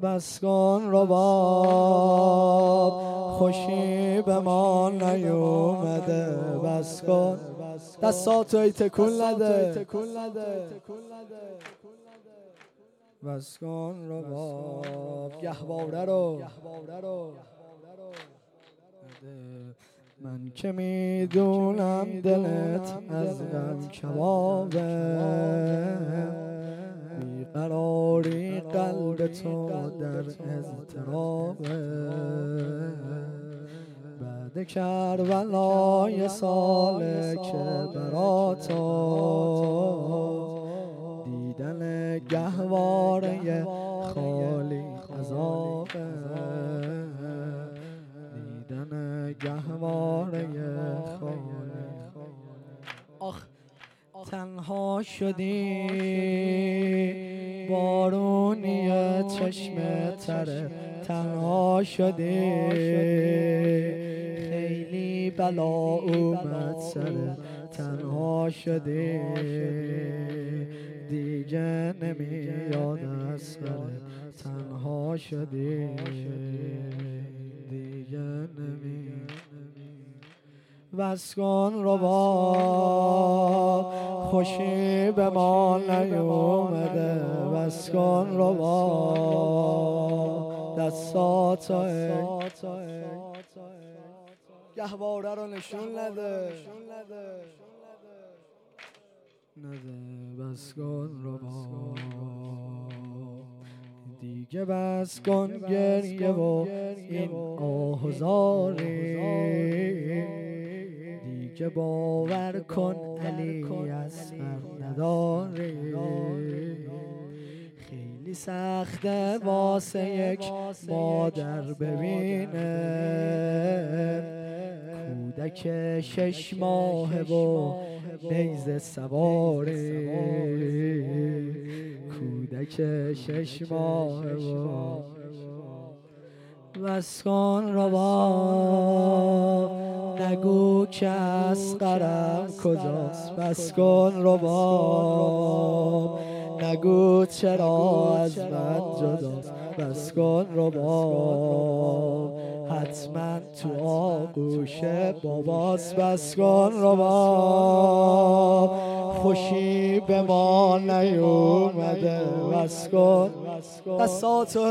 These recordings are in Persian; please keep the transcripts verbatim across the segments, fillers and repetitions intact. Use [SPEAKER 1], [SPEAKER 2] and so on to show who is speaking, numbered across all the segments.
[SPEAKER 1] بس کن رباب خوشی به ما نیومده بس کن دستاتو ای تکون نده بس کن رباب گهواره رو من که میدونم دلت از غم کبابه بیقراری قلب تو در اضطرابه بعد کربلای ساله که براتا دیدن گهواره خالی عذابه دیدن گهواره خالی آخ تنها شدی بارونی چشم تره تنها شدی خیلی بلا اومد سر تنها شدی دیگه نمیاد از سر تنها شدی دیگه نمیاد بس کن رباب خوشی به ما نیومده بس کن رباب دستاتو گهواره رو نشون نده نده بس کن رباب دیگه بس کن گریه و این آه و زاری دیگه باور کن علی اصغر نداری خیلی سخته واسه یک مادر ببینه کودک شش ماهه و نیزه سواره کودک شش ماهه و بس کن رباب نگو که اصغرم کجاست بس کن رباب نگو چرا از من جداست بس کن رباب حتما تو آغوش باباست بس کن رباب خوشی به ما نیومده بس کن دستاتو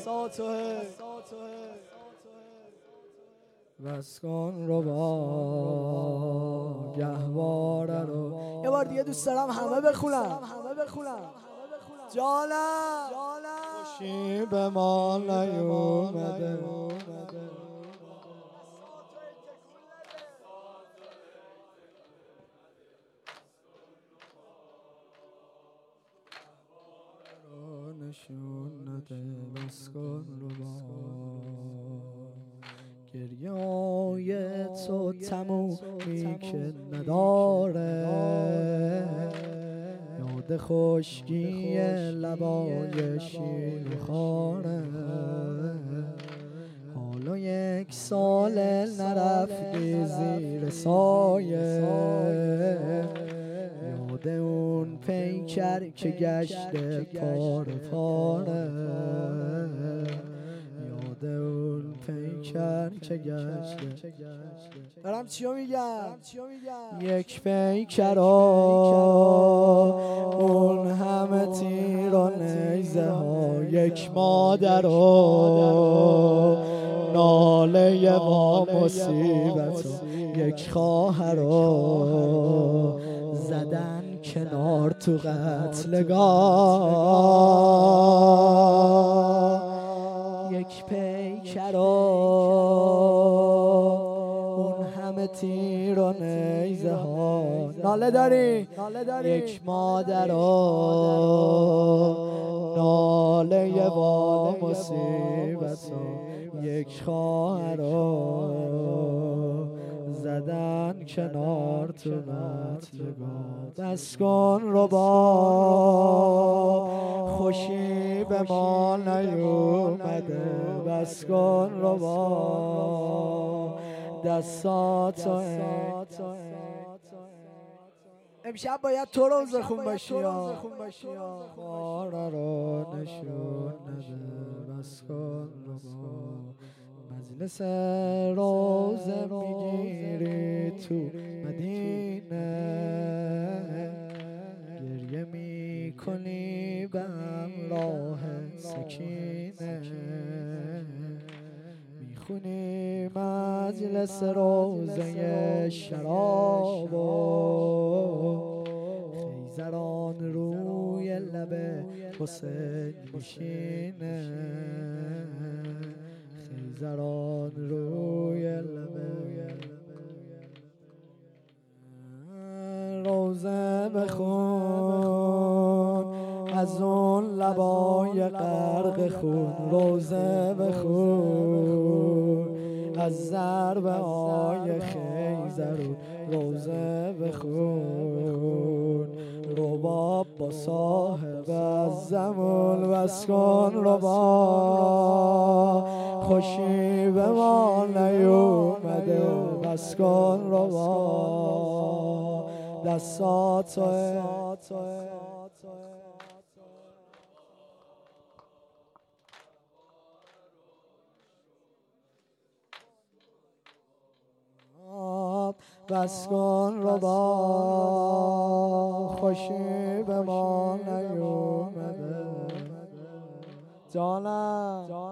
[SPEAKER 1] بس کن رباب گهواره رو یه بار دیگه دوست دارم همه بخونم جانم خوشی به ما نیومده نشون نده بس کن رباب گریه های تو تمومی که نداره یاد خشکی لبای شیر و خاره حالا یک سال نرفتی زیر سایه یاد اون پیکر که گشته پاره پاره یاد اون پیکر که گشته دارم چیو میگم یک پیکر اون همه تیر و نیزه ها یک مادر و ناله با مصیبت یک خواهر و زدن کنار تو قتلگاه یک پیکر اون همه تیر و نیزه ها ناله داری یک مادر و ناله با مصیبت یک خواهر زدن کنار تو قتلگاه بس کن رباب خوشی به ما نیومده بس کن رباب دستاتو امشب باید تو روز خون باشی ها باره رو نشون نده بس مجلس روزه میگیری تو مدینه، گریه میکنی به راه سکینه، میخونی مجلس روزه شراب و خیزران روی لب حسین میشینه، خیزران روی لب روزه بخون از اون لبای غرق خون، روزه بخون از ضربه های خیزرون، روزه بخون رباب با صاحب از زمان بس کن رباب، خوشی به ما نیومده بس کن رباب، دستاتو بس کن رباب، خوشی به ما نیومده جانم.